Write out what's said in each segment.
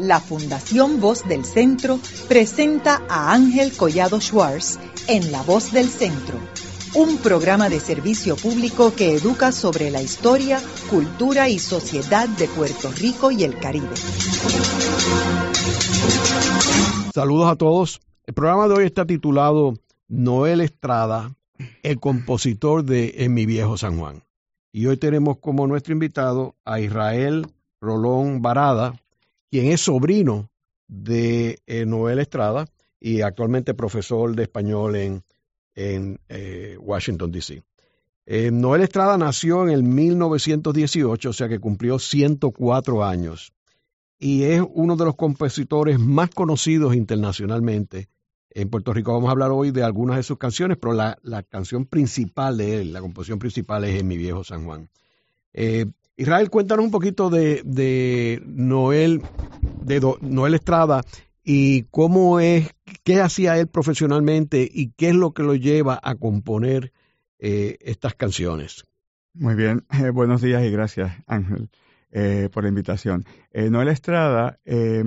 la Fundación Voz del Centro presenta a Ángel Collado Schwartz en La Voz del Centro, un programa de servicio público que educa sobre la historia, cultura y sociedad de Puerto Rico y el Caribe. Saludos a todos. El programa de hoy está titulado Noel Estrada, el compositor de En mi viejo San Juan. Y hoy tenemos como nuestro invitado a Israel Rolón Barada, quien es sobrino de Noel Estrada y actualmente profesor de español en Washington, D.C. Noel Estrada nació en el 1918, o sea que cumplió 104 años. Y es uno de los compositores más conocidos internacionalmente en Puerto Rico. Vamos a hablar hoy de algunas de sus canciones, pero la canción principal de él, la composición principal es En mi viejo San Juan. Israel, cuéntanos un poquito de Noel Estrada y qué hacía él profesionalmente y qué es lo que lo lleva a componer estas canciones. Muy bien, buenos días y gracias, Ángel, por la invitación. Noel Estrada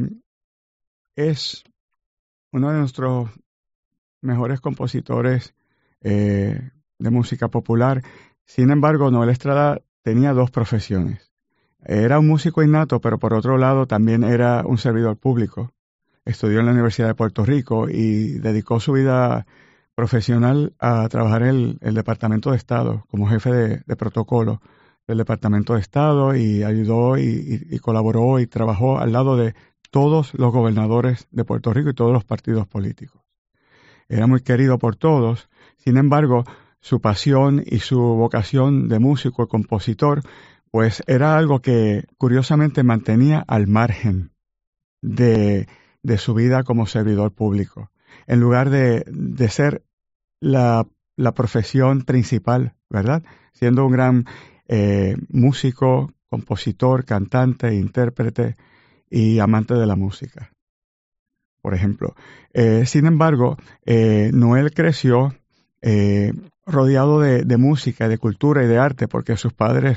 es uno de nuestros mejores compositores de música popular. Sin embargo, Noel Estrada tenía dos profesiones. Era un músico innato, pero por otro lado también era un servidor público. Estudió en la Universidad de Puerto Rico y dedicó su vida profesional a trabajar en el Departamento de Estado como jefe de protocolo del Departamento de Estado, y ayudó y colaboró y trabajó al lado de todos los gobernadores de Puerto Rico y todos los partidos políticos. Era muy querido por todos. Sin embargo, su pasión y su vocación de músico y compositor, pues era algo que curiosamente mantenía al margen de su vida como servidor público, en lugar de ser la profesión principal, ¿verdad? Siendo un gran músico, compositor, cantante, intérprete y amante de la música, por ejemplo. Sin embargo, Noel creció rodeado de música, de cultura y de arte, porque su padre,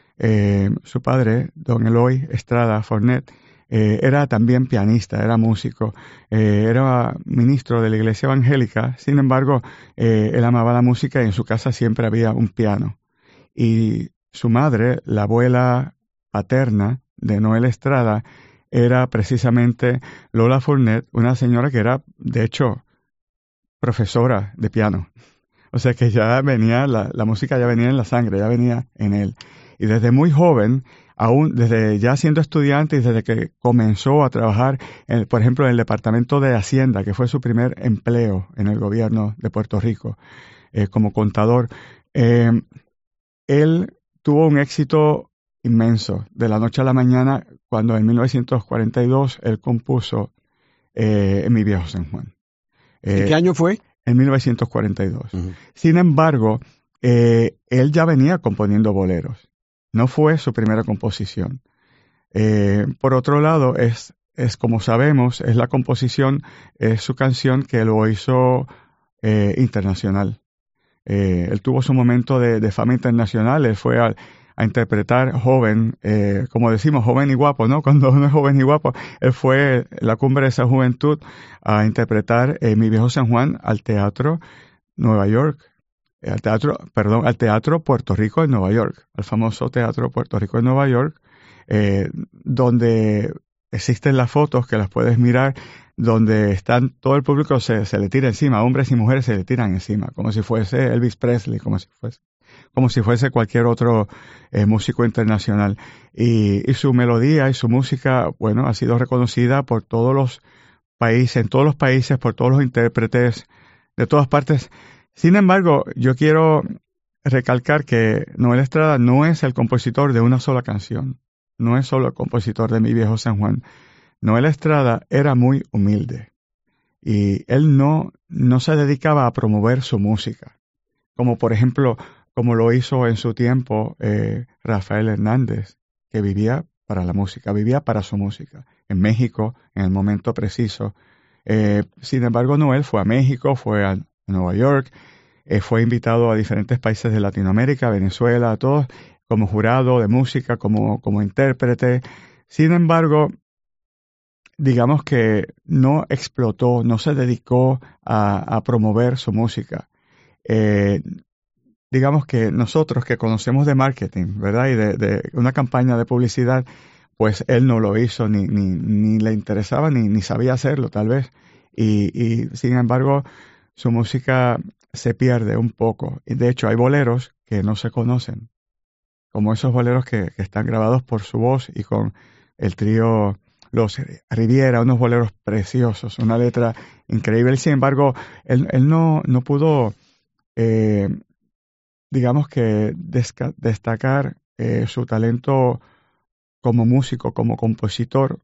don Eloy Estrada Fornet, era también pianista, era músico, era ministro de la Iglesia Evangélica. Sin embargo, él amaba la música y en su casa siempre había un piano. Y su madre, la abuela paterna de Noel Estrada, era precisamente Lola Fornet, una señora que era, de hecho, profesora de piano. O sea que ya venía, la música ya venía en la sangre, ya venía en él. Y desde muy joven, aún desde ya siendo estudiante y desde que comenzó a trabajar, por ejemplo, en el Departamento de Hacienda, que fue su primer empleo en el gobierno de Puerto Rico, como contador, él tuvo un éxito inmenso de la noche a la mañana cuando en 1942 él compuso En mi viejo San Juan. ¿Y qué año fue? En 1942. Uh-huh. Sin embargo, él ya venía componiendo boleros. No fue su primera composición. Por otro lado, es como sabemos, es la composición, es su canción que lo hizo internacional. Él tuvo su momento de fama internacional. Él fue a interpretar joven, como decimos, joven y guapo, ¿no? Cuando uno es joven y guapo, él fue la cumbre de esa juventud a interpretar Mi viejo San Juan al Teatro Nueva York, al Teatro Puerto Rico en Nueva York, al famoso Teatro Puerto Rico en Nueva York, donde existen las fotos que las puedes mirar, donde están, todo el público se le tira encima, hombres y mujeres se le tiran encima, como si fuese Elvis Presley, como si fuese cualquier otro músico internacional. Y su melodía y su música, bueno, ha sido reconocida por todos los países, en todos los países, por todos los intérpretes de todas partes. Sin embargo, yo quiero recalcar que Noel Estrada no es el compositor de una sola canción, no es solo el compositor de Mi viejo San Juan. Noel Estrada era muy humilde y él no se dedicaba a promover su música, como por ejemplo, como lo hizo en su tiempo Rafael Hernández, que vivía para la música, vivía para su música, en México, en el momento preciso. Sin embargo, Noel fue a México, fue a Nueva York, fue invitado a diferentes países de Latinoamérica, Venezuela, a todos, como jurado de música, como intérprete. Sin embargo, digamos que no explotó, no se dedicó a promover su música. Digamos que nosotros que conocemos de marketing, ¿verdad? Y de una campaña de publicidad, pues él no lo hizo, ni le interesaba, ni sabía hacerlo, tal vez. Y sin embargo, su música se pierde un poco. Y de hecho, hay boleros que no se conocen, como esos boleros que están grabados por su voz y con el trío Los Riviera, unos boleros preciosos, una letra increíble. Sin embargo, él no pudo, digamos que destacar su talento como músico, como compositor,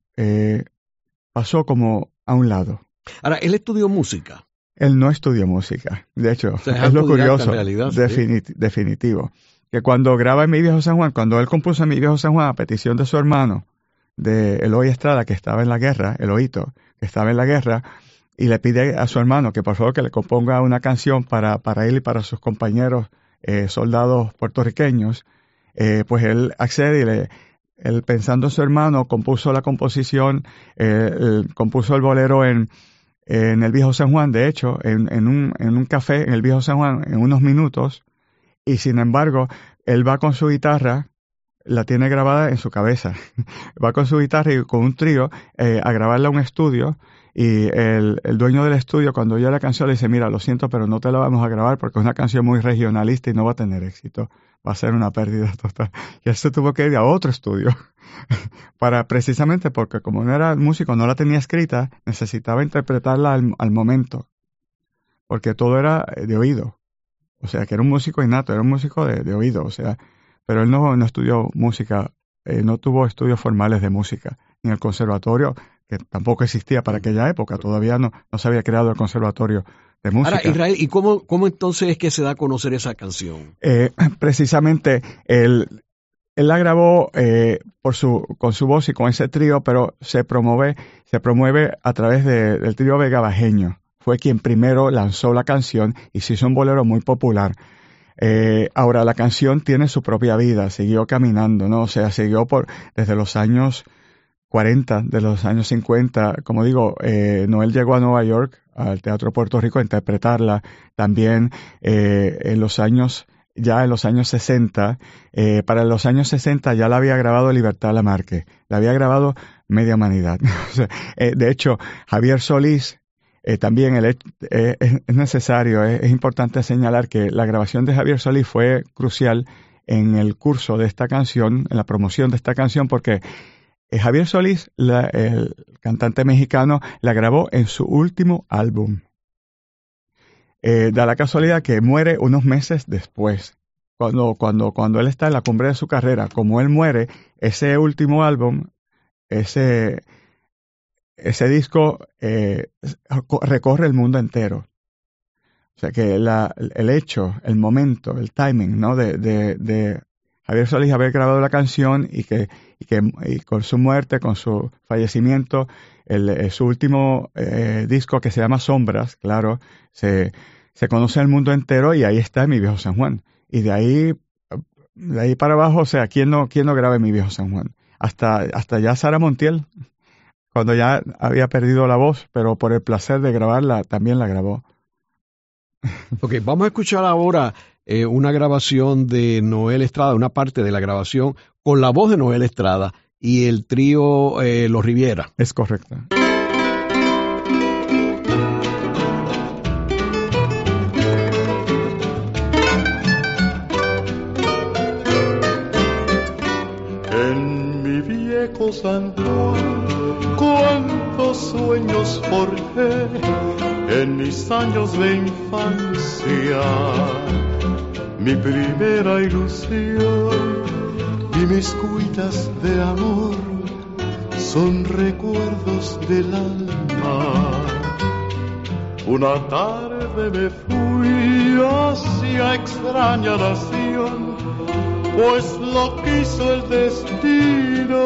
pasó como a un lado. Ahora, él estudió música. Él no estudió música. De hecho, O sea, es lo curioso, en realidad, definitivo. Que cuando graba en Mi Viejo San Juan, cuando él compuso en Mi Viejo San Juan a petición de su hermano, de Eloy Estrada, que estaba en la guerra, Eloíto, que estaba en la guerra, y le pide a su hermano que por favor que le componga una canción para él y para sus compañeros soldados puertorriqueños, pues él accede y él, pensando en su hermano, compuso la composición, compuso el bolero en el Viejo San Juan, de hecho, en un café en el Viejo San Juan, en unos minutos, y sin embargo, él va con su guitarra, la tiene grabada en su cabeza, va con su guitarra y con un trío a grabarla a un estudio, y el dueño del estudio, cuando oye la canción, le dice, mira, lo siento, pero no te la vamos a grabar porque es una canción muy regionalista y no va a tener éxito, va a ser una pérdida total. Y él se tuvo que ir a otro estudio, precisamente porque como no era músico, no la tenía escrita, necesitaba interpretarla al momento, porque todo era de oído. O sea, que era un músico innato, era un músico de oído, o sea, pero él no estudió música, no tuvo estudios formales de música, ni el conservatorio, que tampoco existía para aquella época, todavía no se había creado el conservatorio de música. Ahora, Israel, ¿y cómo entonces es que se da a conocer esa canción? Precisamente, él la grabó con su voz y con ese trío, pero se promueve a través del trío Vega Bajeño. Fue quien primero lanzó la canción y se hizo un bolero muy popular. Ahora, la canción tiene su propia vida, siguió caminando, ¿no? O sea, siguió desde los años 40, de los años 50. Como digo, Noel llegó a Nueva York, al Teatro Puerto Rico, a interpretarla. También en los años 60, para los años 60 ya la había grabado Libertad Lamarque, la había grabado Media Humanidad. O sea, de hecho, Javier Solís, también es necesario, es importante señalar que la grabación de Javier Solís fue crucial en el curso de esta canción, en la promoción de esta canción, porque Javier Solís, el cantante mexicano, la grabó en su último álbum. Da la casualidad que muere unos meses después, cuando él está en la cumbre de su carrera. Como él muere, ese último álbum, ese disco recorre el mundo entero. O sea que el hecho, el momento, el timing, ¿no? de Javier Solís haber grabado la canción y con su muerte, con su fallecimiento, su último disco que se llama Sombras, claro, se conoce el mundo entero y ahí está Mi Viejo San Juan. Y de ahí para abajo, o sea, ¿quién no graba Mi Viejo San Juan? Hasta ya Sara Montiel, cuando ya había perdido la voz, pero por el placer de grabarla, también la grabó. Ok, vamos a escuchar ahora una grabación de Noel Estrada, una parte de la grabación con la voz de Noel Estrada y el trío Los Riviera. Es correcto. En mi viejo San Juan, cuántos sueños forjé en mis años de infancia. Mi primera ilusión y mis cuitas de amor son recuerdos del alma. Una tarde me fui hacia extraña nación, pues lo quiso el destino,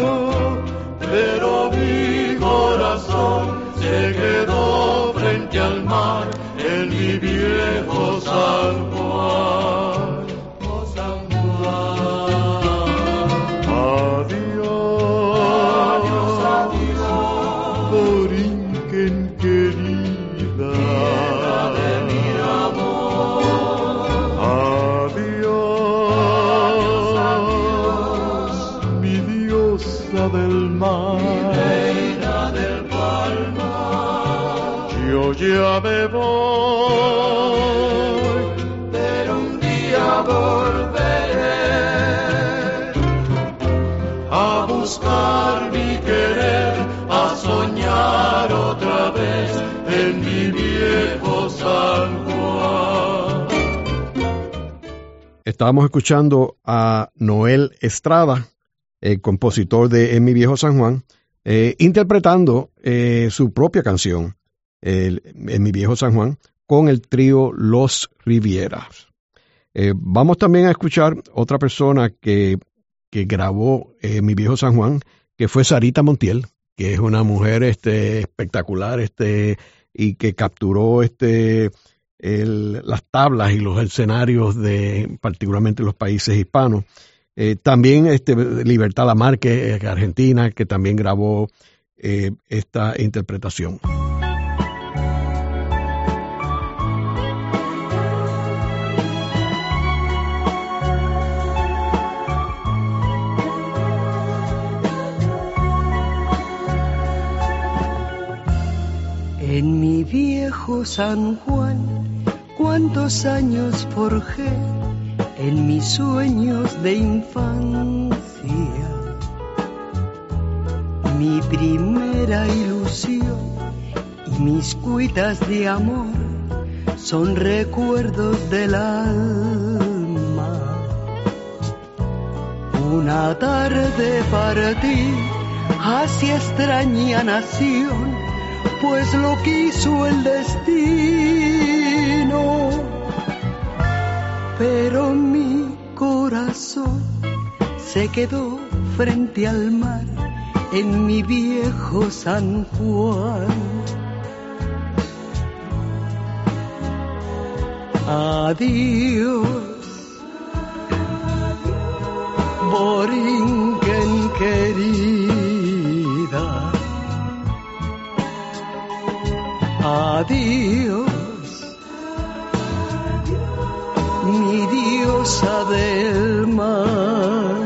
pero mi corazón se quedó frente al mar en mi viejo San Juan. Oh, San Juan. Adiós, adiós, adiós. diosa del mar, mi reina del palmar. Yo ya me voy, pero un día volveré a buscar mi querer, a soñar otra vez en mi viejo San Juan. Estábamos escuchando a Noel Estrada, el compositor de En mi viejo San Juan, interpretando su propia canción, En mi viejo San Juan, con el trío Los Rivieras. Vamos también a escuchar otra persona que grabó Mi Viejo San Juan, que fue Sarita Montiel, que es una mujer espectacular y que capturó las tablas y los escenarios de particularmente los países hispanos. También Libertad Lamarque, argentina, que también grabó esta interpretación. En mi viejo San Juan, cuántos años forjé en mis sueños de infancia. Mi primera ilusión y mis cuitas de amor son recuerdos del alma. Una tarde partí hacia extraña nación, pues lo quiso el destino, pero mi corazón se quedó frente al mar en mi viejo San Juan. Adiós, Borinquen querida. Adiós, mi diosa del mar.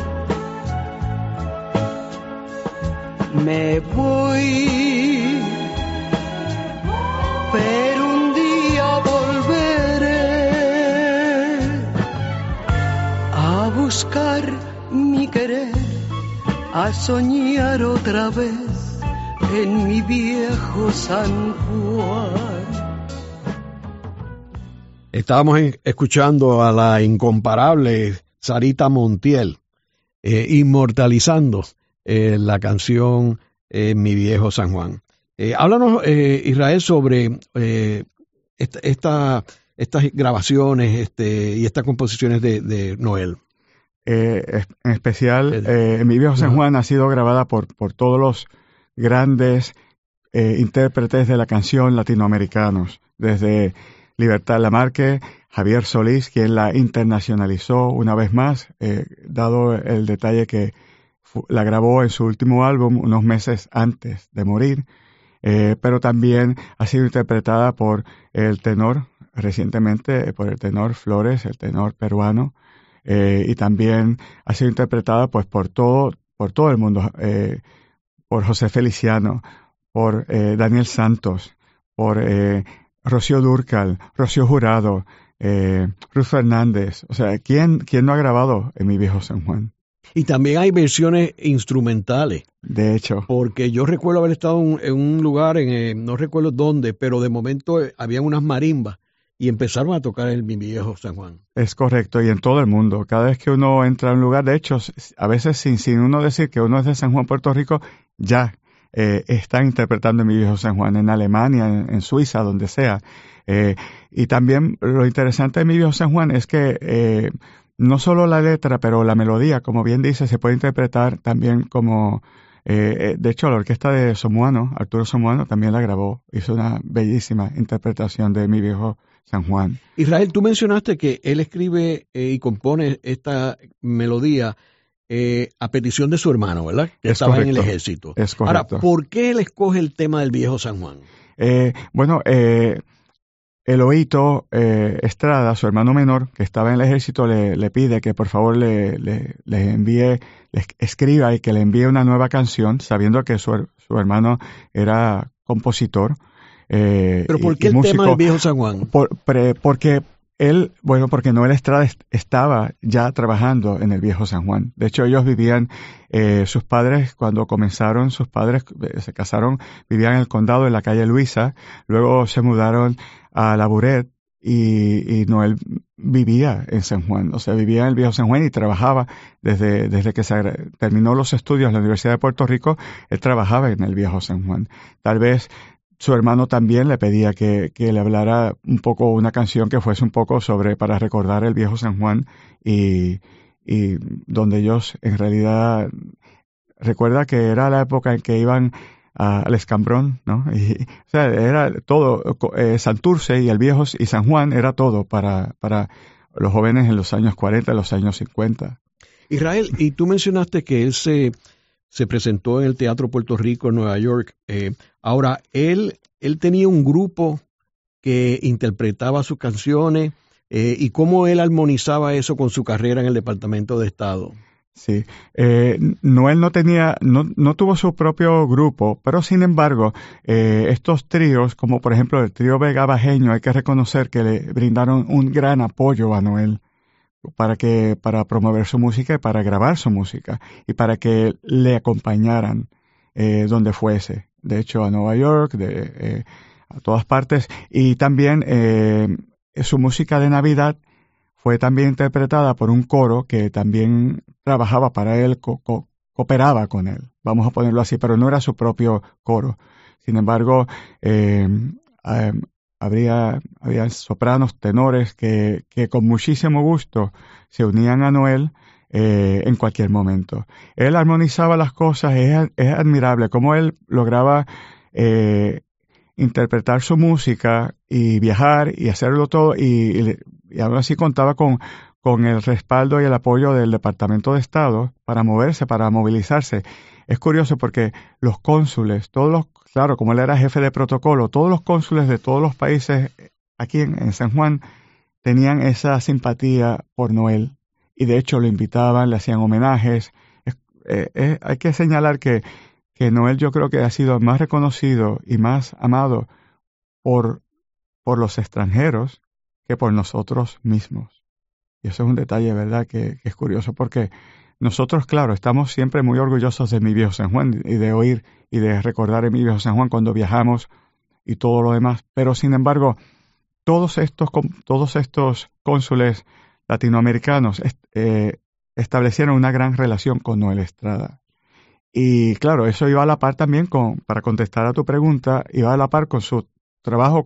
Me voy, pero un día volveré a buscar mi querer, a soñar otra vez en mi viejo San Juan. Estábamos escuchando a la incomparable Sarita Montiel, inmortalizando la canción Mi viejo San Juan. Háblanos, Israel, sobre estas grabaciones y estas composiciones de Noel. En especial, Mi viejo San Juan ha sido grabada por todos los grandes intérpretes de la canción latinoamericanos, desde Libertad Lamarque, Javier Solís, quien la internacionalizó una vez más, dado el detalle que la grabó en su último álbum unos meses antes de morir, pero también ha sido interpretada por el tenor, recientemente por el tenor Flores, el tenor peruano, y también ha sido interpretada pues por todo el mundo, por José Feliciano, por Daniel Santos, por Rocío Dúrcal, Rocío Jurado, Ruth Fernández. O sea, ¿quién no ha grabado en Mi viejo San Juan? Y también hay versiones instrumentales. De hecho. Porque yo recuerdo haber estado en un lugar, no recuerdo dónde, pero de momento había unas marimbas y empezaron a tocar el Mi viejo San Juan. Es correcto, y en todo el mundo. Cada vez que uno entra a un lugar, de hecho, a veces sin uno decir que uno es de San Juan, Puerto Rico, ya están interpretando Mi viejo San Juan en Alemania, en Suiza, donde sea. Y también lo interesante de Mi viejo San Juan es que no solo la letra, pero la melodía, como bien dice, se puede interpretar también como... de hecho, la orquesta de Somuano, Arturo Somuano, también la grabó. Hizo una bellísima interpretación de Mi viejo San Juan. Israel, tú mencionaste que él escribe y compone esta melodía a petición de su hermano, ¿verdad? Que estaba en el ejército. Es correcto. Ahora, ¿por qué él escoge el tema del viejo San Juan? Eloíto Estrada, su hermano menor, que estaba en el ejército, le pide que por favor le escriba y que le envíe una nueva canción, sabiendo que su hermano era compositor. ¿Pero por qué el músico, tema del Viejo San Juan? Porque Noel Estrada estaba ya trabajando en el Viejo San Juan. De hecho, ellos vivían, sus padres, cuando comenzaron, sus padres se casaron, vivían en el condado, en la calle Luisa. Luego se mudaron a La Buret y Noel vivía en San Juan. O sea, vivía en el Viejo San Juan y trabajaba desde que terminó los estudios en la Universidad de Puerto Rico. Él trabajaba en el Viejo San Juan. Tal vez su hermano también le pedía que le hablara un poco, una canción que fuese un poco para recordar el Viejo San Juan y donde ellos en realidad, recuerda que era la época en que iban al Escambrón, ¿no? O sea, era todo, Santurce y el Viejo y San Juan era todo para los jóvenes en los años 40, los años 50. Israel, y tú mencionaste que él se presentó en el Teatro Puerto Rico en Nueva York. Ahora, él tenía un grupo que interpretaba sus canciones y cómo él armonizaba eso con su carrera en el Departamento de Estado. Sí, Noel no tuvo su propio grupo, pero sin embargo, estos tríos, como por ejemplo el trío Vega Bajeño, hay que reconocer que le brindaron un gran apoyo a Noel para promover su música y para grabar su música y para que le acompañaran donde fuese. De hecho, a Nueva York, a todas partes. Y también su música de Navidad fue también interpretada por un coro que también trabajaba para él, cooperaba con él, vamos a ponerlo así, pero no era su propio coro. Sin embargo, había sopranos, tenores que con muchísimo gusto se unían a Noel en cualquier momento. Él armonizaba las cosas, es admirable cómo él lograba interpretar su música y viajar y hacerlo todo y aún así contaba con el respaldo y el apoyo del Departamento de Estado para moverse, para movilizarse. Es curioso porque los cónsules, claro, como él era jefe de protocolo, todos los cónsules de todos los países aquí en San Juan tenían esa simpatía por Noel y de hecho lo invitaban, le hacían homenajes. Hay que señalar que Noel yo creo que ha sido más reconocido y más amado por los extranjeros que por nosotros mismos. Y eso es un detalle, ¿verdad?, que es curioso porque nosotros, claro, estamos siempre muy orgullosos de Mi Viejo San Juan y de oír y de recordar en Mi Viejo San Juan cuando viajamos y todo lo demás. Pero, sin embargo, todos estos cónsules latinoamericanos establecieron una gran relación con Noel Estrada. Y, claro, eso iba a la par también para contestar a tu pregunta, iba a la par con su trabajo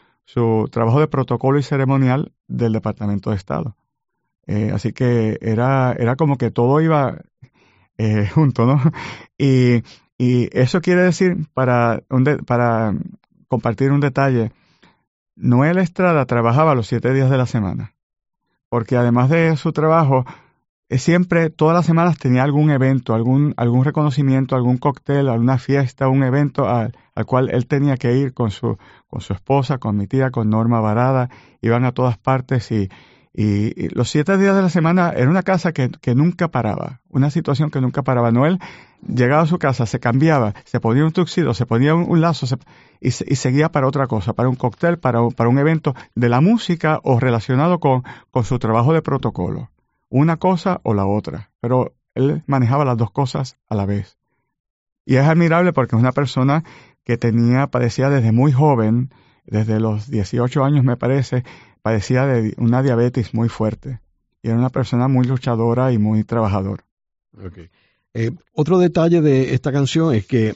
de protocolo y ceremonial del Departamento de Estado. Así que era como que todo iba junto, ¿no? Y eso quiere decir, para compartir un detalle, Noel Estrada trabajaba los 7 días de la semana, porque además de su trabajo, siempre, todas las semanas tenía algún evento, algún reconocimiento, algún cóctel, alguna fiesta, un evento al cual él tenía que ir con su esposa, con mi tía, con Norma Varada, iban a todas partes y los 7 días de la semana era una casa que nunca paraba, una situación que nunca paraba. Noel llegaba a su casa, se cambiaba, se ponía un tuxedo, se ponía un lazo y seguía para otra cosa, para un cóctel, para un evento de la música o relacionado con su trabajo de protocolo. Una cosa o la otra, pero él manejaba las dos cosas a la vez. Y es admirable porque es una persona que padecía desde muy joven, desde los 18 años me parece, padecía de una diabetes muy fuerte. Y era una persona muy luchadora y muy trabajadora. Okay. Otro detalle de esta canción es que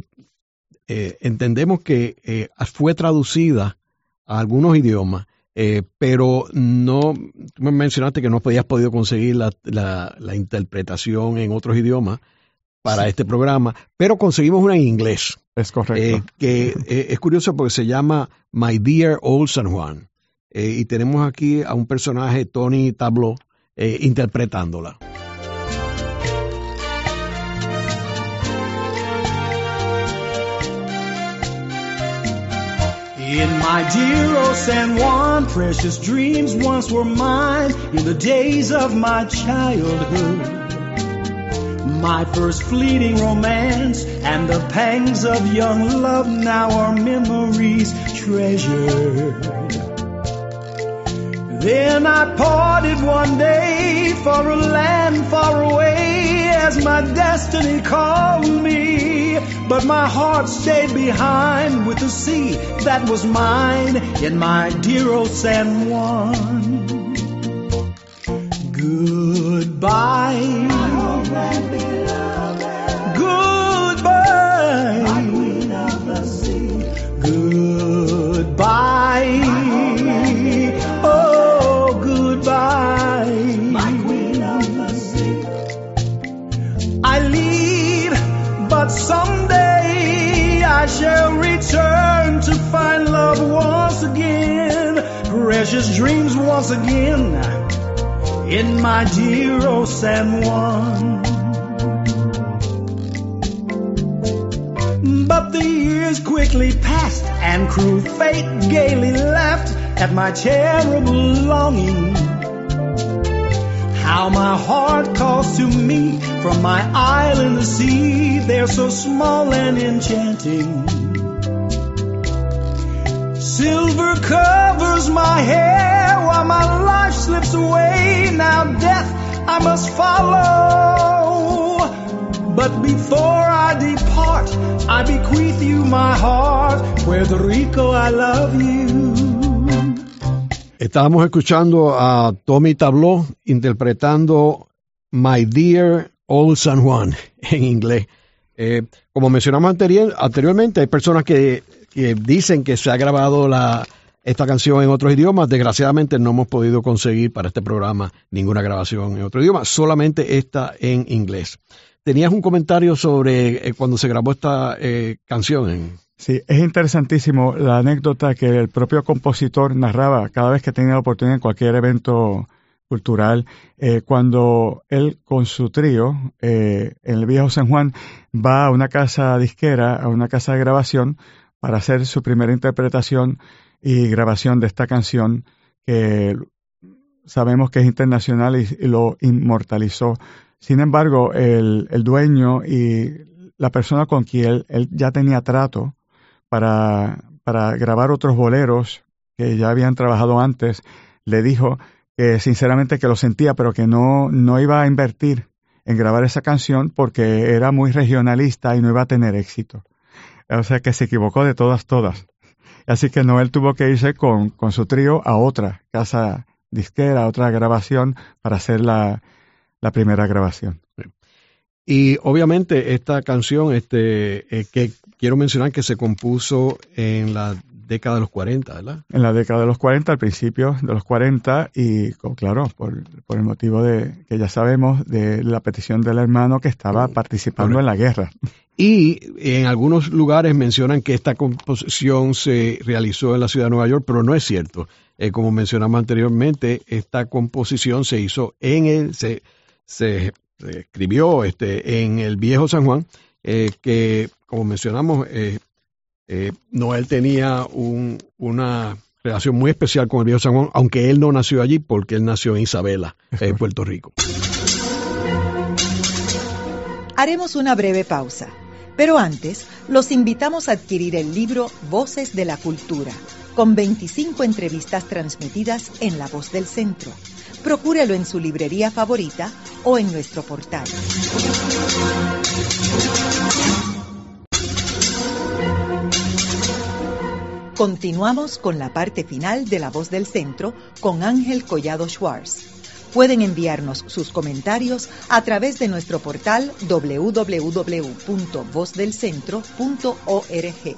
entendemos que fue traducida a algunos idiomas, pero tú me mencionaste que no habías podido conseguir la interpretación en otros idiomas para este programa, pero conseguimos una en inglés. Es correcto. Que es curioso porque se llama My Dear Old San Juan. Y tenemos aquí a un personaje, Tony Tablo, interpretándola. In my dear old San Juan, precious dreams once were mine in the days of my childhood. My first fleeting romance and the pangs of young love now are memories treasured. Then I parted one day for a land far away as my destiny called me. But my heart stayed behind with the sea that was mine in my dear old San Juan. Goodbye. Goodbye. My queen of the sea. Goodbye. Oh, goodbye. My queen of the sea. I leave, but someday I shall return to find love once again, precious dreams once again, in my dear old San Juan. But the years quickly passed and cruel fate gaily laughed at my terrible longing. How my heart calls to me from my isle in the sea, they're so small and enchanting. Silver covers my hair while my life slips away. Now death I must follow. But before I depart, I bequeath you my heart. Puerto Rico, I love you. Estábamos escuchando a Tommy Tableau interpretando My Dear Old San Juan en inglés. Como mencionamos anteriormente, hay personas que dicen que se ha grabado esta canción en otros idiomas. Desgraciadamente no hemos podido conseguir para este programa ninguna grabación en otro idioma, solamente esta en inglés. ¿Tenías un comentario sobre cuando se grabó esta canción? Sí, es interesantísimo la anécdota que el propio compositor narraba cada vez que tenía la oportunidad en cualquier evento cultural, cuando él con su trío en el viejo San Juan va a una casa disquera, a una casa de grabación para hacer su primera interpretación y grabación de esta canción que sabemos que es internacional y lo inmortalizó. Sin embargo, el dueño y la persona con quien él ya tenía trato para grabar otros boleros que ya habían trabajado antes, le dijo que sinceramente que lo sentía, pero que no iba a invertir en grabar esa canción porque era muy regionalista y no iba a tener éxito. O sea que se equivocó de todas. Así que Noel tuvo que irse con su trío a otra casa disquera, a otra grabación para hacer la primera grabación. Y obviamente esta canción que quiero mencionar que se compuso en la década de los 40, ¿verdad? En la década de los 40, al principio de los 40, y claro, por el motivo de que ya sabemos de la petición del hermano que estaba participando en la guerra. Y en algunos lugares mencionan que esta composición se realizó en la ciudad de Nueva York, pero no es cierto. Como mencionamos anteriormente, esta composición se hizo se escribió en el viejo San Juan, que como mencionamos, Noel tenía una relación muy especial con el viejo San Juan, aunque él no nació allí porque él nació en Isabela, Puerto Rico. Haremos una breve pausa, pero antes los invitamos a adquirir el libro Voces de la Cultura, con 25 entrevistas transmitidas en La Voz del Centro. Procúrelo en su librería favorita o en nuestro portal. Continuamos con la parte final de La Voz del Centro con Ángel Collado Schwartz. Pueden enviarnos sus comentarios a través de nuestro portal www.vozdelcentro.org.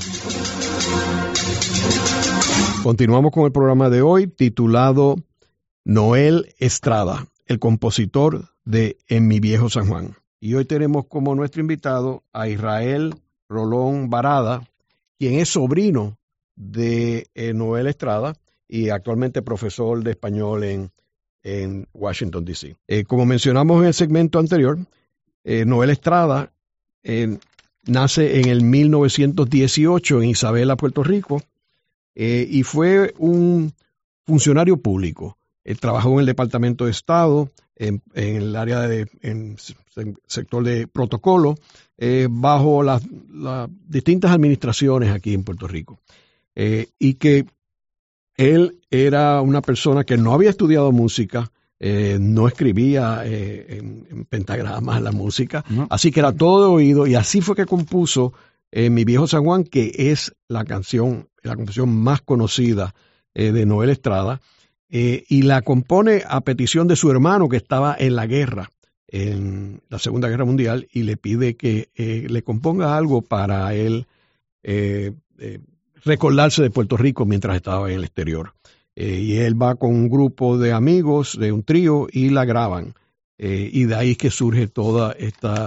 Continuamos con el programa de hoy titulado Noel Estrada, el compositor de En mi viejo San Juan. Y hoy tenemos como nuestro invitado a Israel Rolón Barada, quien es sobrino de Noel Estrada y actualmente profesor de español en Washington, D.C. Como mencionamos en el segmento anterior, Noel Estrada nace en el 1918 en Isabela, Puerto Rico, y fue un funcionario público. Él trabajó en el Departamento de Estado, en el área en sector de protocolo, bajo las distintas administraciones aquí en Puerto Rico. Y que él era una persona que no había estudiado música, no escribía en pentagramas la música, no. Así que era todo de oído, y así fue que compuso Mi Viejo San Juan, que es la composición más conocida de Noel Estrada, y la compone a petición de su hermano que estaba en la guerra, en la Segunda Guerra Mundial, y le pide que le componga algo para él recordarse de Puerto Rico mientras estaba en el exterior. Y él va con un grupo de amigos, de un trío, y la graban. Y de ahí es que surge toda esta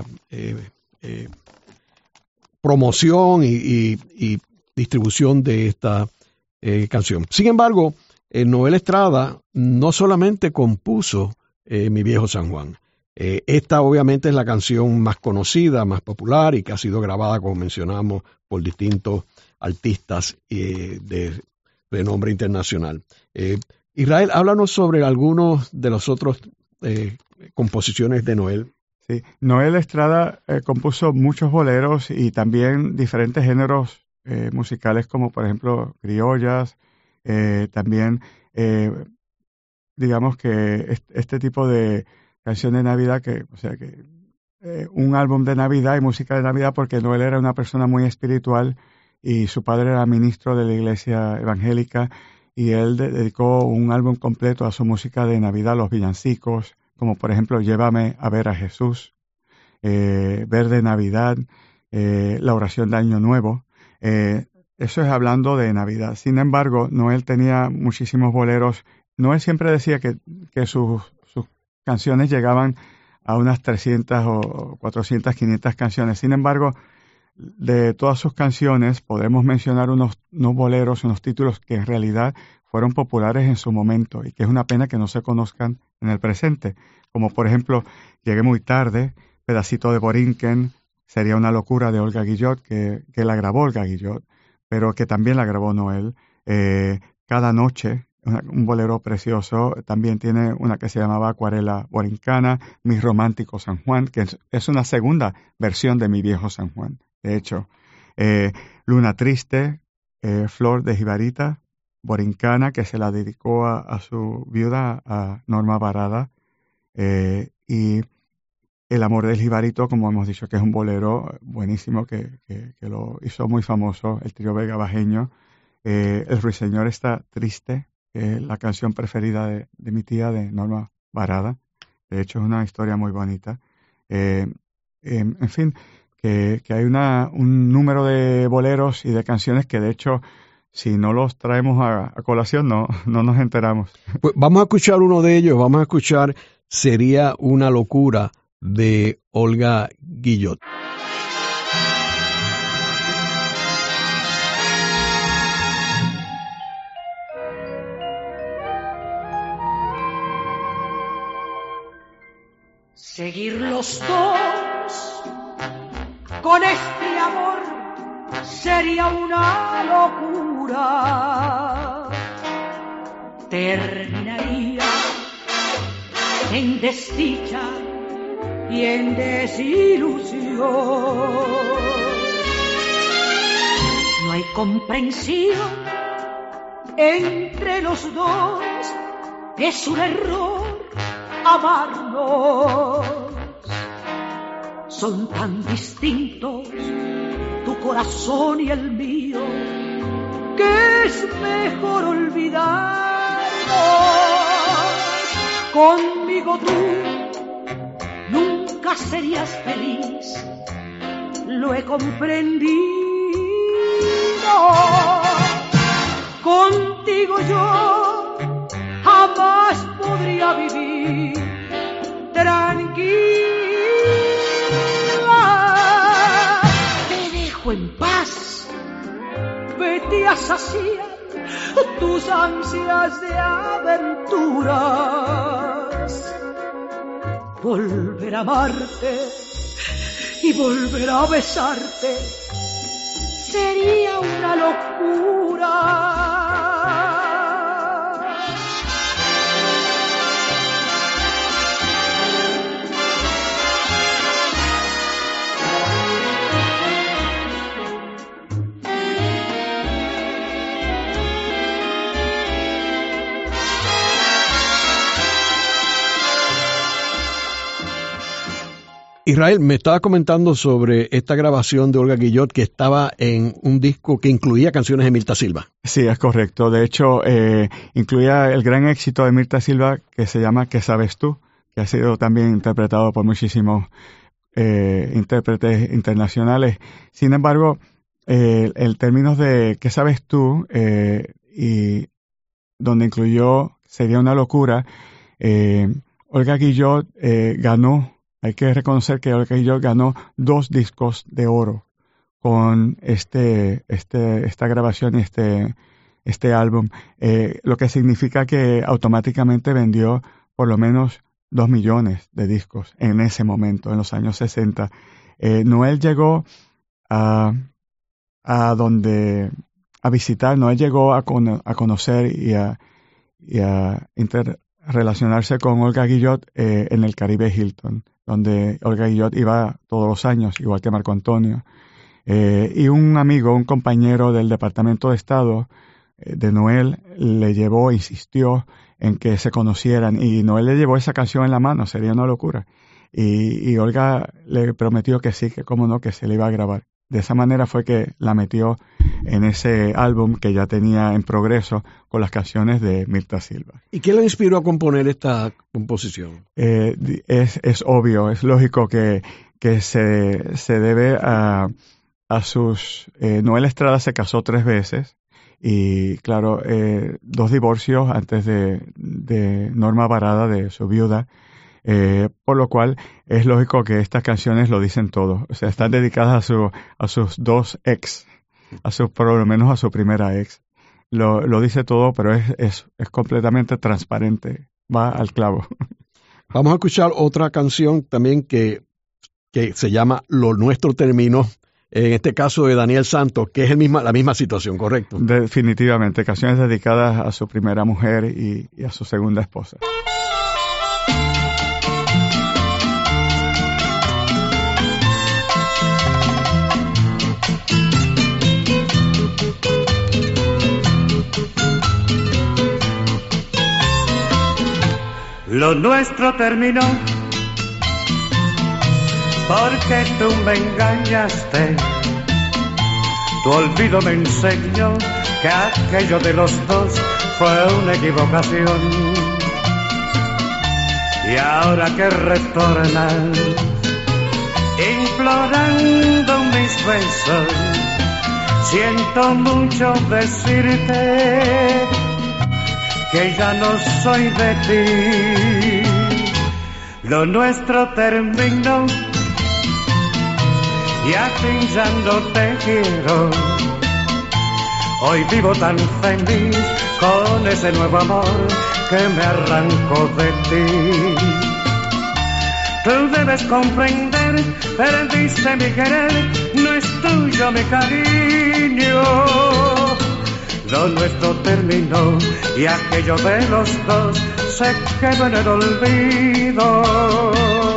promoción y distribución de esta canción. Sin embargo, Noel Estrada no solamente compuso Mi Viejo San Juan. Esta obviamente es la canción más conocida, más popular, y que ha sido grabada, como mencionamos, por distintos artistas de renombre internacional. Israel, háblanos sobre algunos de los otros composiciones de Noel. Sí, Noel Estrada compuso muchos boleros y también diferentes géneros musicales, como por ejemplo criollas, también digamos que este tipo de canción de Navidad, un álbum de Navidad y música de Navidad, porque Noel era una persona muy espiritual y su padre era ministro de la iglesia evangélica, y él dedicó un álbum completo a su música de Navidad, los villancicos, como por ejemplo Llévame a ver a Jesús, Verde Navidad, la oración de Año Nuevo. Eso es hablando de Navidad. Sin embargo, Noel tenía muchísimos boleros. Noel siempre decía que sus canciones llegaban a unas 300 o 400, 500 canciones. Sin embargo, de todas sus canciones podemos mencionar unos boleros, unos títulos que en realidad fueron populares en su momento y que es una pena que no se conozcan en el presente. Como por ejemplo, Llegué muy tarde, Pedacito de Borinquen, Sería una locura de Olga Guillot, que la grabó Olga Guillot, pero que también la grabó Noel. Cada noche, un bolero precioso. También tiene una que se llamaba Acuarela Borincana, Mi Romántico San Juan, que es una segunda versión de Mi Viejo San Juan, de hecho. Luna Triste, Flor de Jibarita, Borincana, que se la dedicó a su viuda, a Norma Barada, y El amor del jibarito, como hemos dicho, que es un bolero buenísimo que lo hizo muy famoso el trío Vega Bajeño. El ruiseñor está triste, que es la canción preferida de mi tía, de Norma Barada. De hecho, es una historia muy bonita. En fin, que hay un número de boleros y de canciones que, de hecho, si no los traemos a colación, no nos enteramos. Pues vamos a escuchar uno de ellos. Vamos a escuchar Sería una locura, de Olga Guillot. Seguir los dos con este amor sería una locura. Terminaría en desdicha y en desilusión. No hay comprensión entre los dos, es un error amarnos. Son tan distintos tu corazón y el mío, que es mejor olvidarnos. Conmigo tú nunca serías feliz, lo he comprendido. Contigo yo jamás podría vivir tranquila. Te dejo en paz, vete a saciar tus ansias de aventuras. Volver a amarte y volver a besarte sería una locura. Israel, me estaba comentando sobre esta grabación de Olga Guillot que estaba en un disco que incluía canciones de Mirtha Silva. Sí, es correcto. De hecho, incluía el gran éxito de Mirtha Silva que se llama ¿Qué sabes tú?, que ha sido también interpretado por muchísimos intérpretes internacionales. Sin embargo, el término de ¿Qué sabes tú?, y donde incluyó Sería una locura, Olga Guillot ganó. Hay que reconocer que Olga Guillot ganó 2 discos de oro con esta grabación y este álbum, lo que significa que automáticamente vendió por lo menos 2 millones de discos en ese momento, en los años 60. Noel llegó a visitar, Noel llegó a conocer y a interrelacionarse con Olga Guillot en el Caribe Hilton, donde Olga Guillot iba todos los años, igual que Marco Antonio. Y un amigo, un compañero del Departamento de Estado de Noel, le llevó, insistió en que se conocieran, y Noel le llevó esa canción en la mano, Sería una locura. Y Olga le prometió que sí, que cómo no, que se le iba a grabar. De esa manera fue que la metió en ese álbum que ya tenía en progreso con las canciones de Mirtha Silva. ¿Y qué le inspiró a componer esta composición? Es obvio, es lógico que se debe a sus... Noel Estrada se casó 3 veces y, claro, 2 divorcios antes de Norma Barada, de su viuda. Por lo cual es lógico que estas canciones lo dicen todo. O sea, están dedicadas a sus 2 ex, por lo menos a su primera ex. Lo dice todo, pero es completamente transparente. Va al clavo. Vamos a escuchar otra canción también que se llama Lo nuestro terminó. En este caso de Daniel Santos, que es la misma situación, ¿correcto? Definitivamente, canciones dedicadas a su primera mujer y a su segunda esposa. Lo nuestro terminó porque tú me engañaste. Tu olvido me enseñó que aquello de los dos fue una equivocación. Y ahora que retornas implorando mis besos, siento mucho decirte que ya no soy de ti. Lo nuestro terminó y a ti ya no te quiero. Hoy vivo tan feliz con ese nuevo amor que me arrancó de ti. Tú debes comprender, perdiste mi querer, no es tuyo mi cariño. Lo nuestro terminó y aquello de los dos se quedó en el olvido.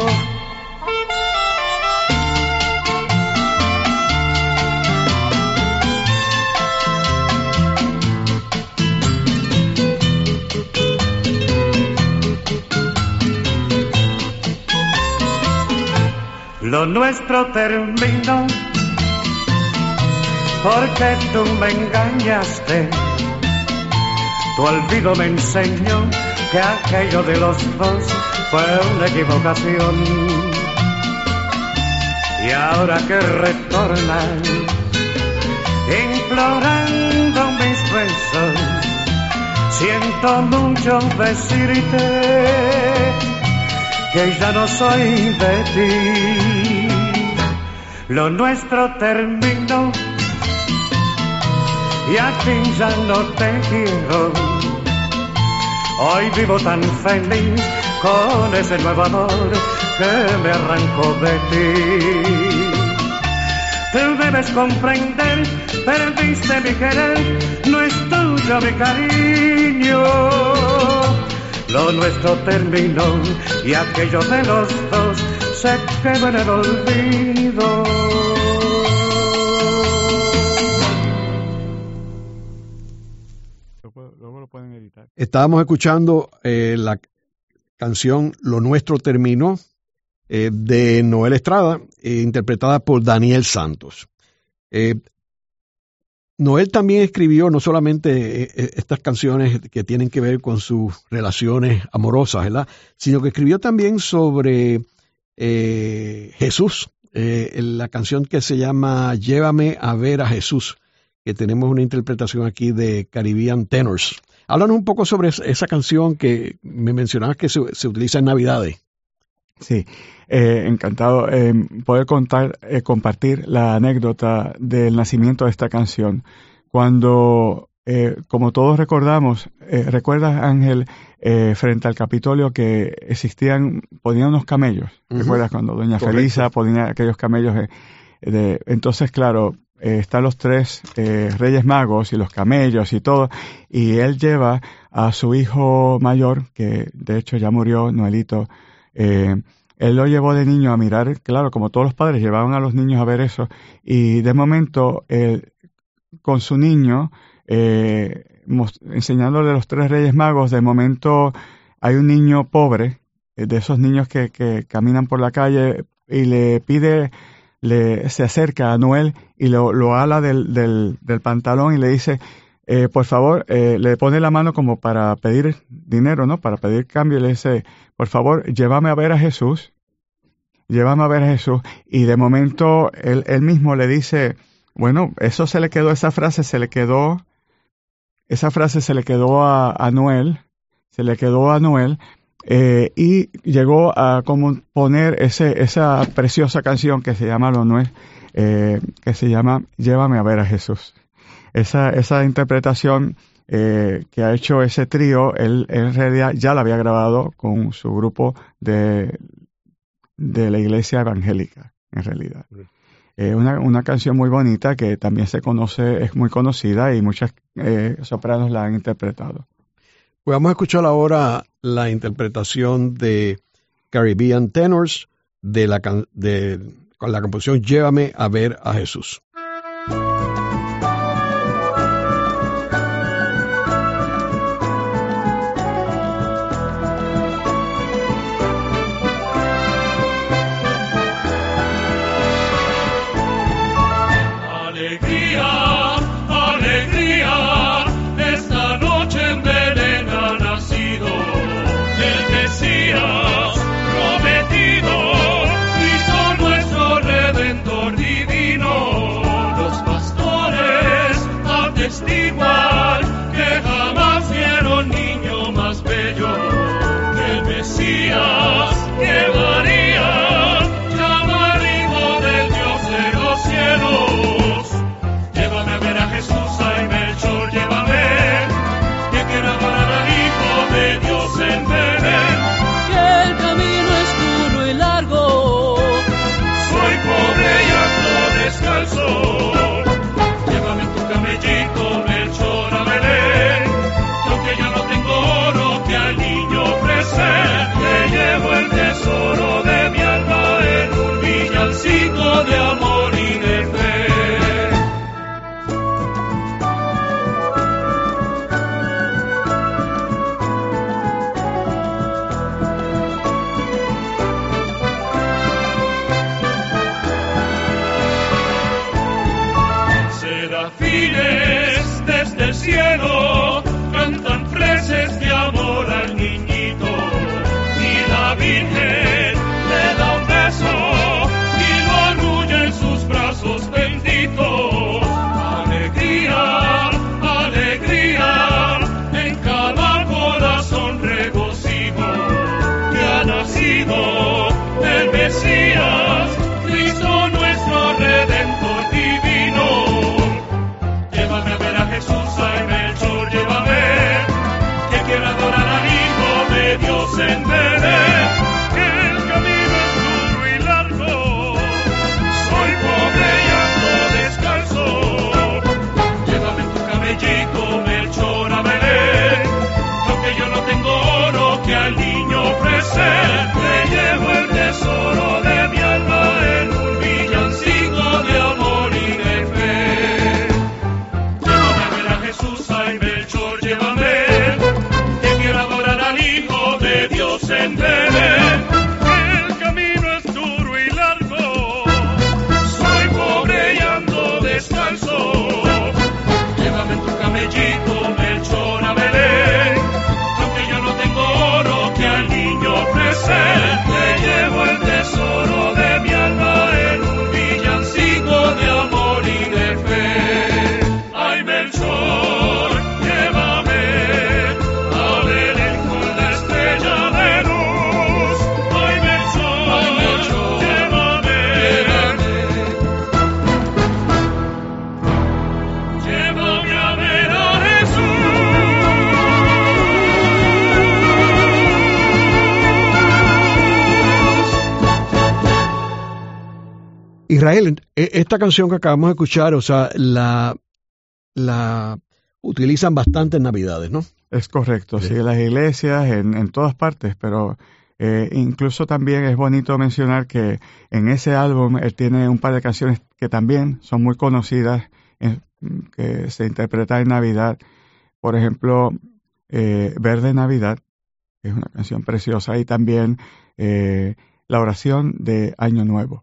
Lo nuestro terminó porque tú me engañaste. Tu olvido me enseñó que aquello de los dos fue una equivocación. Y ahora que retornan implorando mis besos, siento mucho decirte que ya no soy de ti. Lo nuestro terminó y a ti ya no te quiero. Hoy vivo tan feliz con ese nuevo amor que me arrancó de ti. Tú debes comprender, perdiste mi querer, no es tuyo mi cariño. Lo nuestro terminó y aquello de los dos se quedó en el olvido. Luego lo pueden editar. Estábamos escuchando la canción Lo nuestro terminó de Noel Estrada, interpretada por Daniel Santos. Noel también escribió no solamente estas canciones que tienen que ver con sus relaciones amorosas, ¿verdad?, sino que escribió también sobre Jesús, la canción que se llama Llévame a ver a Jesús, que tenemos una interpretación aquí de Caribbean Tenors. Háblanos un poco sobre esa canción que me mencionabas que se utiliza en Navidades. Sí, encantado poder compartir la anécdota del nacimiento de esta canción. Cuando, como todos recordamos, ¿recuerdas, Ángel, frente al Capitolio que ponían unos camellos? Uh-huh. ¿Recuerdas cuando doña Correcto. Felisa ponía aquellos camellos? Entonces, claro, están los tres Reyes Magos y los camellos y todo, y él lleva a su hijo mayor, que de hecho ya murió, Noelito. Él lo llevó de niño a mirar, claro, como todos los padres llevaban a los niños a ver eso, y de momento, con su niño, enseñándole los tres Reyes Magos, de momento hay un niño pobre, de esos niños que caminan por la calle, y se acerca a Noel y lo ala del pantalón y le dice, por favor, le pone la mano como para pedir dinero, ¿no? Para pedir cambio, y le dice, por favor, llévame a ver a Jesús. Llévame a ver a Jesús. Y de momento, él mismo le dice, bueno, esa frase se le quedó a Noel, y llegó a componer esa preciosa canción que se llama que se llama Llévame a ver a Jesús. Esa interpretación que ha hecho ese trío, él en realidad ya la había grabado con su grupo de la iglesia evangélica, en realidad. Una canción muy bonita que también es muy conocida y muchas sopranos la han interpretado. Pues vamos a escuchar ahora la interpretación de Caribbean Tenors con la composición Llévame a ver a Jesús. Prometido, Cristo nuestro Redentor divino, nos basta. Israel, esta canción que acabamos de escuchar, o sea, la utilizan bastante en Navidades, ¿no? Es correcto, sí, en las iglesias, en todas partes, pero incluso también es bonito mencionar que en ese álbum él tiene un par de canciones que también son muy conocidas, que se interpretan en Navidad. Por ejemplo, Verde Navidad, que es una canción preciosa, y también La Oración de Año Nuevo.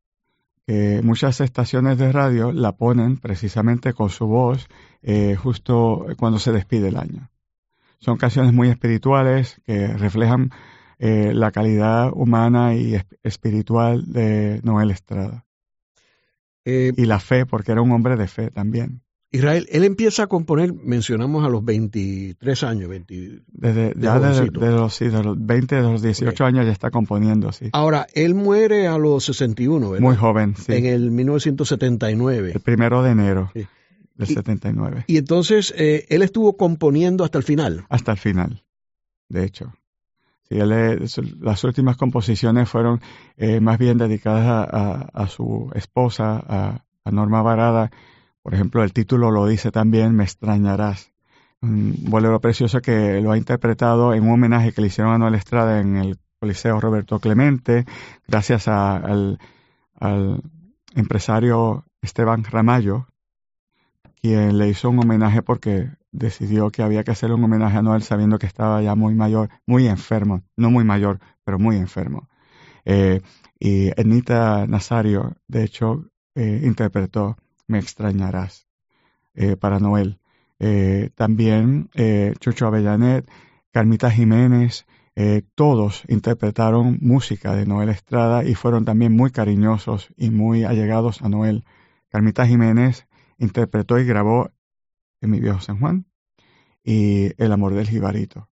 Muchas estaciones de radio la ponen precisamente con su voz justo cuando se despide el año. Son canciones muy espirituales que reflejan la calidad humana y espiritual de Noel Estrada. Y la fe, porque era un hombre de fe también. Israel, él empieza a componer, mencionamos a los 23 años, desde los 20, de los 18 años ya está componiendo, sí. Ahora, él muere a los 61, ¿verdad? Muy joven, sí. En el 1979. El 1 de enero del 79. Y entonces, él estuvo componiendo hasta el final. Hasta el final, de hecho. Sí, las últimas composiciones fueron más bien dedicadas a su esposa, a Norma Barada. Por ejemplo, el título lo dice también, Me extrañarás. Un bolero precioso que lo ha interpretado en un homenaje que le hicieron a Noel Estrada en el Coliseo Roberto Clemente, gracias al empresario Esteban Ramallo, quien le hizo un homenaje porque decidió que había que hacer un homenaje a Noel sabiendo que estaba ya muy mayor, muy enfermo, no muy mayor, pero muy enfermo. Y Ernita Nazario, de hecho, interpretó Me extrañarás para Noel. También Chucho Avellanet, Carmita Jiménez, todos interpretaron música de Noel Estrada y fueron también muy cariñosos y muy allegados a Noel. Carmita Jiménez interpretó y grabó En mi viejo San Juan y El amor del jibarito.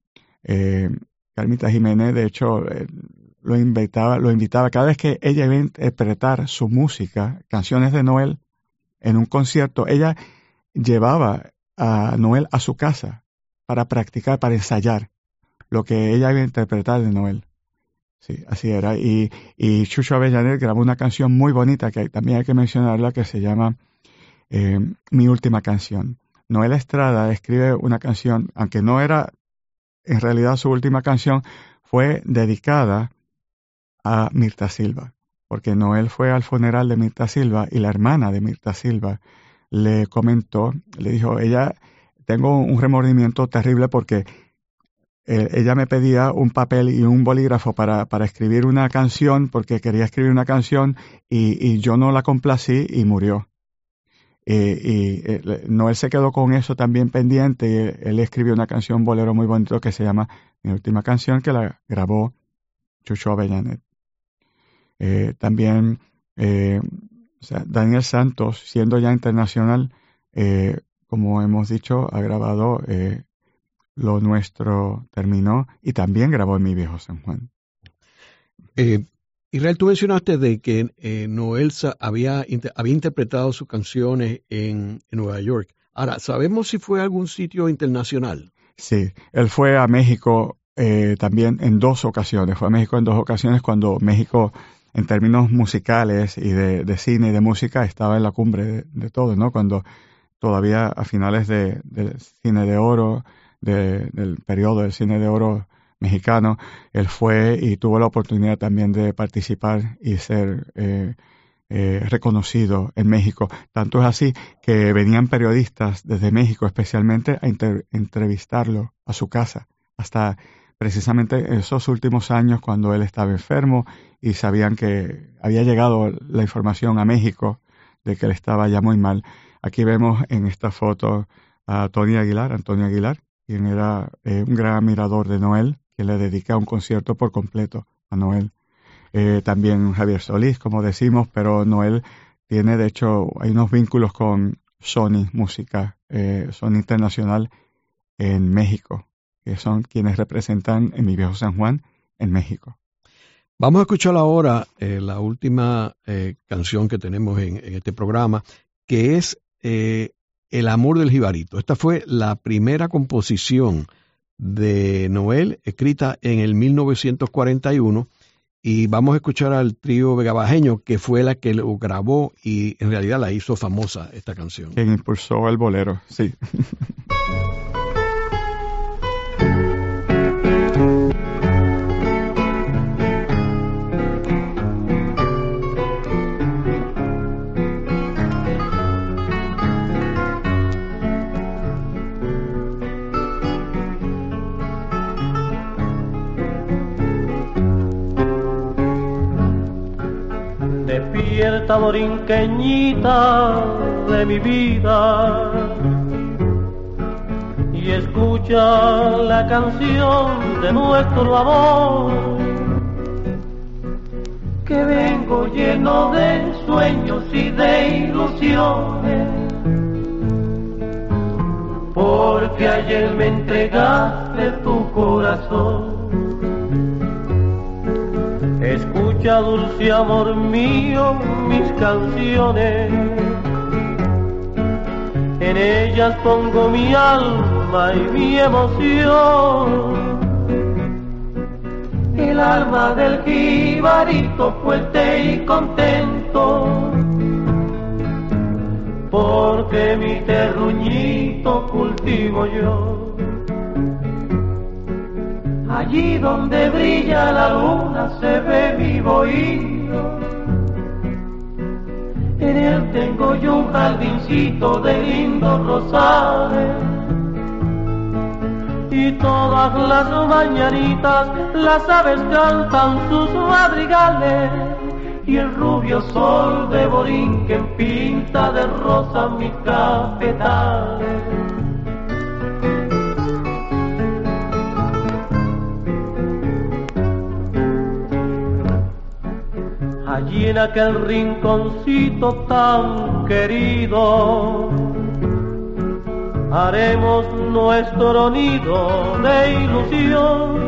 Carmita Jiménez, de hecho, lo invitaba cada vez que ella iba a interpretar su música, canciones de Noel, en un concierto, ella llevaba a Noel a su casa para practicar, para ensayar lo que ella iba a interpretar de Noel. Sí, así era. Y Chucho Avellanet grabó una canción muy bonita que también hay que mencionarla, que se llama Mi última canción. Noel Estrada escribe una canción, aunque no era en realidad su última canción, fue dedicada a Mirta Silva, porque Noel fue al funeral de Mirta Silva y la hermana de Mirta Silva le comentó, le dijo, tengo un remordimiento terrible porque ella me pedía un papel y un bolígrafo para escribir una canción, porque quería escribir una canción y yo no la complací y murió. Noel se quedó con eso también pendiente y él escribió una canción bolero muy bonito que se llama Mi última canción, que la grabó Chucho Avellanet. También Daniel Santos, siendo ya internacional, como hemos dicho, ha grabado Lo Nuestro Terminó y también grabó En mi viejo San Juan. Israel, tú mencionaste de que Noel había interpretado sus canciones en Nueva York. Ahora, ¿sabemos si fue a algún sitio internacional? Sí, él fue a México también en 2 ocasiones. Fue a México en 2 ocasiones cuando México, en términos musicales y de cine y de música, estaba en la cumbre de todo, ¿no? Cuando todavía a finales del cine de oro, del periodo del cine de oro mexicano, él fue y tuvo la oportunidad también de participar y ser reconocido en México. Tanto es así que venían periodistas desde México especialmente a entrevistarlo a su casa, hasta precisamente esos últimos años cuando él estaba enfermo y sabían que había llegado la información a México de que él estaba ya muy mal. Aquí vemos en esta foto a Antonio Aguilar, quien era un gran admirador de Noel, que le dedica un concierto por completo a Noel. También Javier Solís, como decimos, pero Noel tiene, de hecho, hay unos vínculos con Sony Música, Sony Internacional en México, que son quienes representan En mi viejo San Juan en México. Vamos a escuchar ahora la última canción que tenemos en este programa, que es El amor del jibarito. Esta fue la primera composición de Noel, escrita en el 1941, y vamos a escuchar al trío vegabajeño, que fue la que lo grabó y en realidad la hizo famosa esta canción. Quien impulsó el bolero, sí. Despierta, borinqueñita de mi vida, y escucha la canción de nuestro amor, que vengo lleno de sueños y de ilusiones, porque ayer me entregaste tu corazón. Escucha, dulce amor mío, mis canciones, en ellas pongo mi alma y mi emoción. El alma del jibarito fuerte y contento, porque mi terruñito cultivo yo. Allí donde brilla la luna se ve mi bohío, en él tengo yo un jardincito de lindos rosales, y todas las mañanitas las aves cantan sus madrigales, y el rubio sol de Borinquen pinta de rosa mis cafetales. Allí en aquel rinconcito tan querido, haremos nuestro nido de ilusión,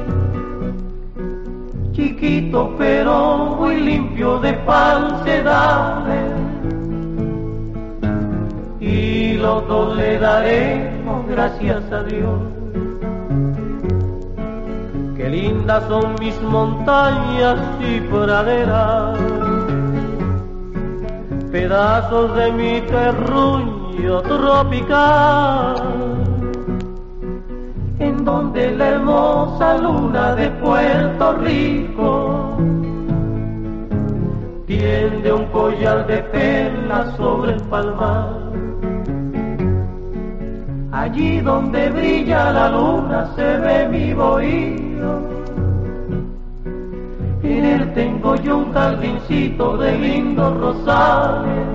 chiquito pero muy limpio de falsedades, y los dos le daremos gracias a Dios. Qué lindas son mis montañas y praderas, pedazos de mi terruño tropical, en donde la hermosa luna de Puerto Rico tiende un collar de perlas sobre el palmar. Allí donde brilla la luna se ve mi bohío, en él tengo yo un jardincito de lindos rosales,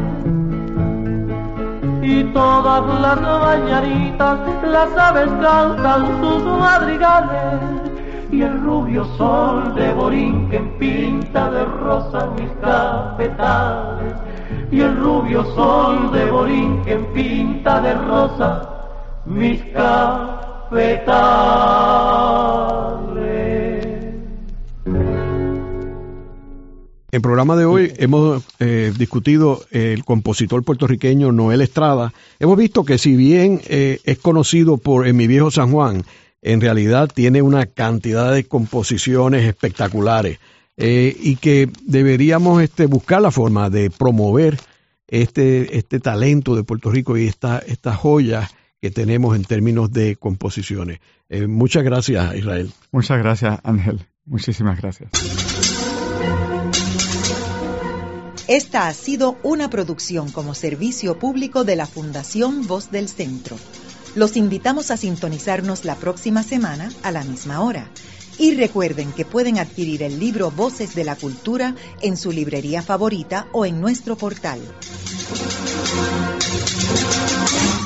y todas las mañanitas las aves cantan sus madrigales, y el rubio sol de Borinquen pinta de rosa mis cafetales, y el rubio sol de Borinquen pinta de rosa mis cafetales. En el programa de hoy hemos discutido el compositor puertorriqueño Noel Estrada. Hemos visto que si bien es conocido por En mi viejo San Juan, en realidad tiene una cantidad de composiciones espectaculares y que deberíamos buscar la forma de promover este talento de Puerto Rico y estas joyas que tenemos en términos de composiciones. Muchas gracias, Israel. Muchas gracias, Ángel. Muchísimas gracias. Esta ha sido una producción como servicio público de la Fundación Voz del Centro. Los invitamos a sintonizarnos la próxima semana a la misma hora. Y recuerden que pueden adquirir el libro Voces de la Cultura en su librería favorita o en nuestro portal.